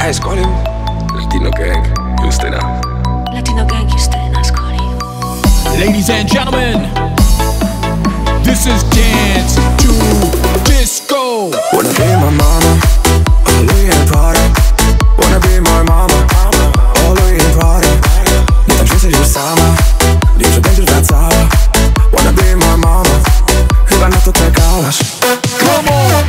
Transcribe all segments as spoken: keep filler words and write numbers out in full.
Ice calling, Latino gang, Justyna. Latino gang, Justyna is calling. Ladies and gentlemen, this is Dance to Disco. Wanna be my mama, all Louis and Prada. Wanna be my mama, all Louis and Prada. Nie tańczysz już sama, wiem, że będziesz wracała. Wanna be my mama, chyba na to czekałaś. Come on!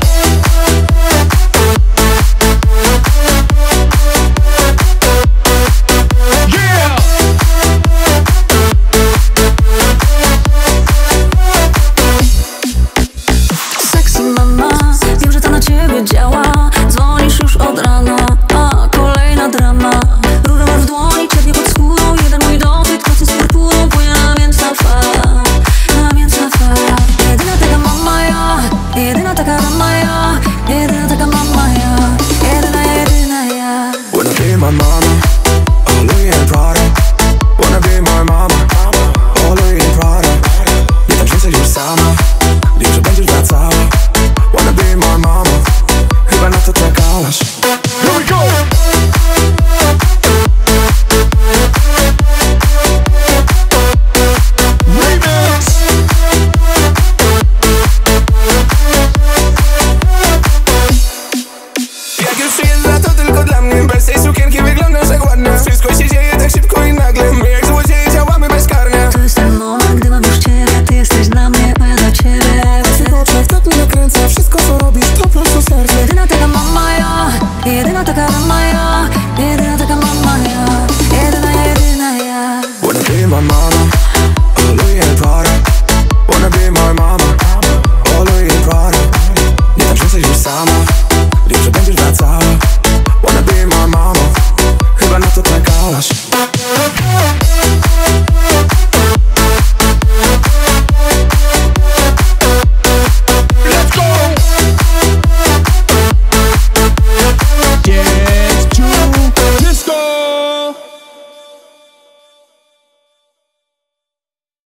Działa, dzwonisz już od rana, a kolejna drama. Róża masz w dłoni, ciepnie pod skórą. Jeden mój dotyk, nocy z purpurą. Płynie namiętna fala, namiętna fala. Jedyna taka mama ja, jedyna taka dama ja, jedyna taka mama ja, jedyna, jedyna ja. Wanna be my mama, all Louis and Prada. Wanna be my mama, all Louis and Prada. Nie tańczysz już sama, wiem, że będziesz wracała. Wanna be my mama, chyba na to czekałaś. Here we go! Remix! Jak już przyjeżdża, to tylko dla mnie. Bez tej sukienki wyglądasz jak ładna. Wszystko się dzieje tak szybko i nagle. My jak złodzieje działamy bezkarnie. To jest ten moment, gdy mam już ciebie. Ty jesteś dla mnie, a ja dla ciebie. W tych oczach tak mnie nakręca. Wszystko co robisz to po prostu serce. Jedyna taka mama ja, jedyna taka dama ja.